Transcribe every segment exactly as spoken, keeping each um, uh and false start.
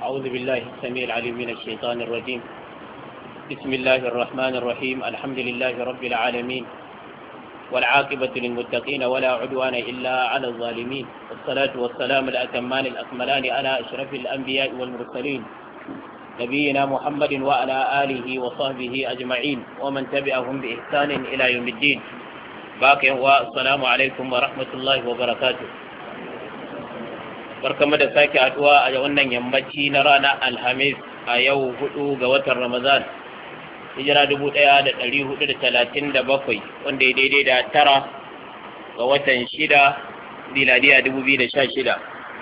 أعوذ بالله السميع العليم من الشيطان الرجيم. بسم الله الرحمن الرحيم. الحمد لله رب العالمين، والعاقبة للمتقين ولا عدوان إلا على الظالمين، والصلاة والسلام الأتمان الأكملان على أشرف الأنبياء والمرسلين نبينا محمد وعلى آله وصحبه أجمعين ومن تبعهم بإحسان إلى يوم الدين. باقي والسلام عليكم ورحمة الله وبركاته. barkamu da sake haduwa a wannan yammaci na ranar Alhamis a yau hudu ga watan Ramadan, hijira dubu ɗaya da ɗari hudu da talatin da bakwai, wanda ya daidai da tara ga watan shida miladiya dubu biyu da sha shida.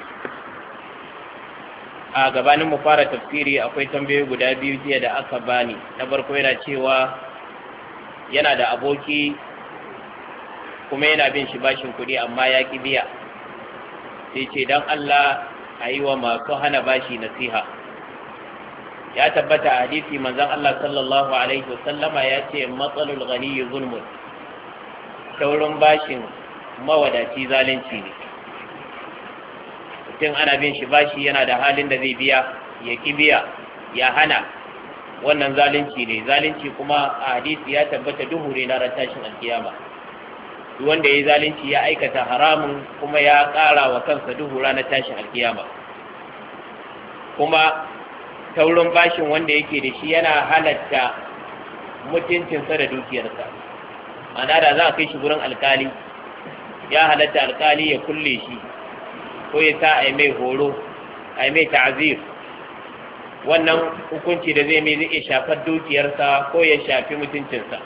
A gabanin mu fara tafsiri akwai tambayoyi guda biyu jiya da aka bani. Na farko yana cewa yana da aboki kuma yana bin shi bashin kuɗi amma ya ki biya, sai ce don Allah a yi wa masu hana bashi nasiha. Ya tabbata a hadisi manzon Allah sallallahu alaihi wasallama ya ce matsalul ghani zulmun, taurin bashin mawadaci zalunci ne. Mutum ana bin shi bashi yana da halin da zai biya ya ki biya ya hana, wannan zalunci ne. Zalunci kuma a hadisi ya tabbata duhu ne na ran tashin alkiyama. Duk wanda ya yi zalunci ya aikata haramun kuma ya ƙara wa kansa duhu ranar tashin alkiyama. Kuma taurin bashin wanda yake da shi yana halatta mutuncinsa da dukiyarsa. Ana da za a kai shi gurin alkali, ya halatta alkali ya kulle shi ko ya sa a yi mai horo, a yi mai ta'azir. Wannan hukunci da zai mai zai shafar dukiyarsa ko ya shafi mutuncinsa.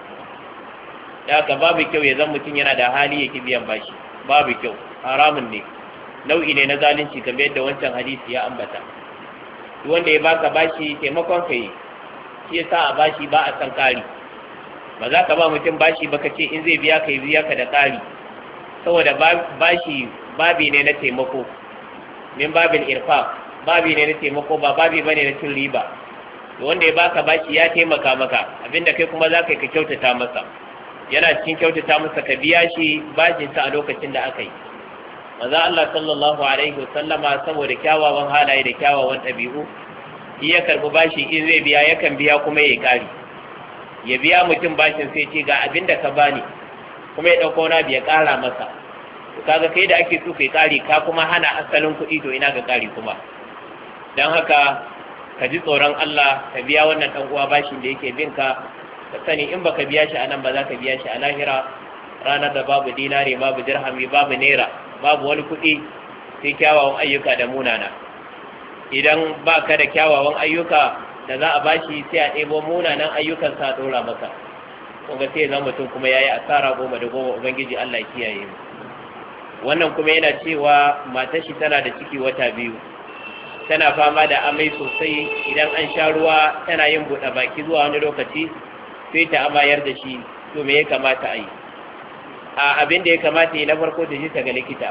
Da haka babu kyau ya zan mutum yana da hali ya ki biyan bashi, babu kyau, haramun ne, nau'i ne na zalunci kamar yadda wancan hadisi ya ambata. Duk wanda ya baka bashi taimakon ka yi, shi yasa a bashi ba a san ƙari. Ba za ka ba mutum bashi ba ka ce in zai biya ka yi biya ka da ƙari, saboda bashi babi ne na taimako, min babin irfa, babi ne na taimako ba babi bane na cin riba. Wanda ya baka bashi ya taimaka maka, abinda kai kuma za ka yi ka kyautata masa. Yana cikin kyautata masa ka biya shi bashinsa a lokacin da aka yi. Manzo Allah sallallahu alaihi wasallama saboda kyawawan halaye da kyawawan ɗabi'u, in ya karbi bashi in zai biya yakan biya kuma ya kari. Ya biya mutum bashin sai ce ga abin da ka bani, kuma ya ɗauko na biya ƙara masa. To kaga kai da ake so kai kari ka kuma hana asalin kuɗi, to ina ga kari kuma. Dan haka ka ji tsoron Allah ka biya wannan ɗan uwa bashin da yake bin ka. Ka sani in baka biya shi a nan ba za ka biya shi a lahira, ranar da babu dinari, babu dirhami, babu naira, babu wani kuɗi sai kyawawan ayyuka da munana. Idan ba ka da kyawawan ayyuka da za a bashi sai a ɗebo munanan ayyukan sa ɗora maka, kuma sai zan mutum kuma ya yi asara goma da goma. Ubangiji Allah kiyaye mu. Wannan kuma yana cewa matar shi tana da ciki wata biyu, tana fama da amai sosai. Idan an sha ruwa tana yin buɗe baki zuwa wani lokaci sai ta amayar da shi. To me ya kamata a yi? A abin da ya kamata yi na farko da ji ta ga likita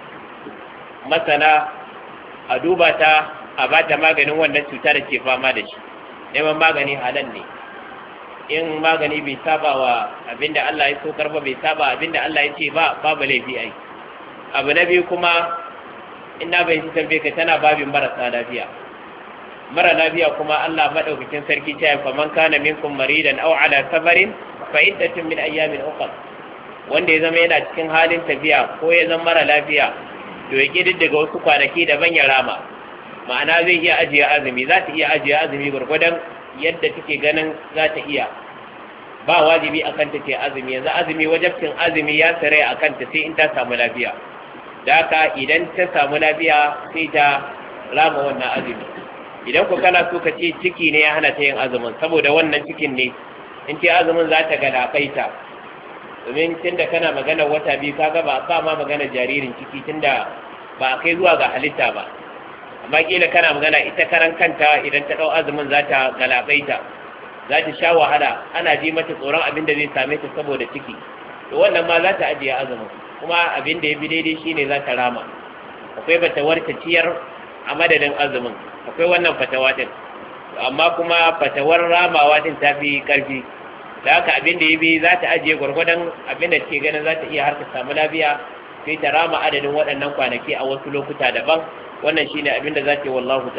masana, a duba ta, a ba ta maganin wannan cuta da ke fama da shi. Neman magani halal ne. In magani bai saba wa abin da Allah ya so karba, bai saba abin da Allah ya ce ba, babu laifi ai. Abu na biyu kuma, ina bai ci tambaye ka tana babin marasa lafiya. Mara lafiya kuma Allah madaukakin sarki ta yafa man kana minkum maridan aw ala safarin fa iddatun min ayyamin ukhra. Wanda ya zama yana cikin halin tafiya ko ya zama mara lafiya, to ya kidi daga wasu kwanaki daban ya rama. Ma'ana zai iya ajiye azumi, za ta iya ajiye azumi gurgurdan yadda take ganin za ta iya. Ba wajibi akan ta ce azumi, yanzu azumi wajibcin azumi ya sare akan ta sai in ta samu lafiya. Da haka idan ta samu lafiya sai ta rama wannan azumi. Idan ku kana so ka ce ciki ne ya hana ta yin azumin, saboda wannan cikin ne in ce azumin za ta galabaita. Domin tunda kana magana wata biyu kaga ba ba ma magana jaririn ciki, tunda ba kai zuwa ga halitta ba. Amma kila kana magana ita karan kanta idan ta dau azumin za ta galabaita, za ta sha wahala, ana ji mata tsoron abin da zai same ta saboda ciki. To wannan ma za ta ajiye azumin, kuma abin da ya bi daidai shine za ta rama. Akwai batawar ta ciyar a madadin azumin, akwai wannan fatawa din, amma kuma fatawar ramawa din ta fi karfi. Da haka abin da ya bi za ta ajiye gwargwadon abin da take ganin za ta iya har ta samu lafiya, sai ta rama adadin waɗannan kwanaki a wasu lokuta daban. Wannan shine abin da za ta yi, wallahu ta'ala.